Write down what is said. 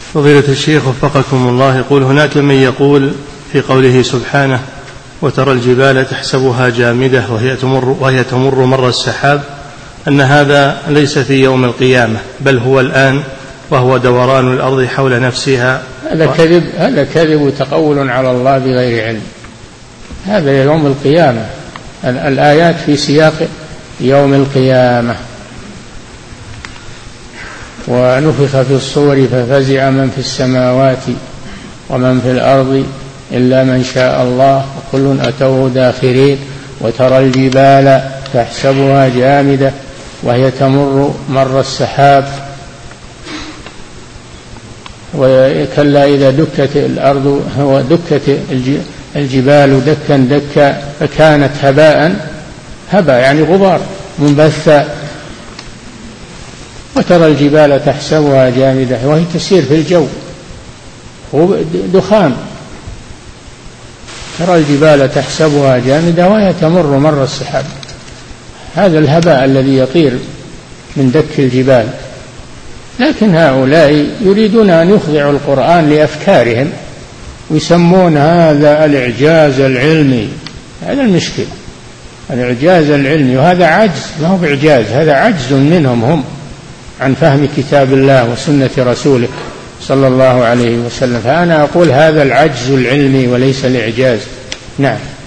فضيلة الشيخ وفقكم الله، يقول هناك من يقول في قوله سبحانه وترى الجبال تحسبها جامدة وهي تمر مر السحاب أن هذا ليس في يوم القيامة بل هو الآن وهو دوران الأرض حول نفسها. هذا كذب وتقول على الله بغير علم. هذا يوم القيامة، الآيات في سياق يوم القيامة. ونفخ في الصور ففزع من في السماوات ومن في الأرض إلا من شاء الله وكل أتوه داخرين. وترى الجبال تحسبها جامدة وهي تمر مر السحاب وكلا إذا دكت الأرض ودكت الجبال دكا دكا فكانت هباء يعني غبار منبثا. وترى الجبال تحسبها جامدة وهي تسير في الجو دخان. ترى الجبال تحسبها جامدة وهي تمر مر السحاب. هذا الهباء الذي يطير من دك الجبال. لكن هؤلاء يريدون أن يخضعوا القرآن لأفكارهم ويسمون هذا الإعجاز العلمي. هذا المشكل، الإعجاز العلمي، وهذا عجز، ما هو بإعجاز، هذا عجز منهم هم عن فهم كتاب الله وسنة رسوله صلى الله عليه وسلم. فأنا أقول هذا العجز العلمي وليس الإعجاز. نعم.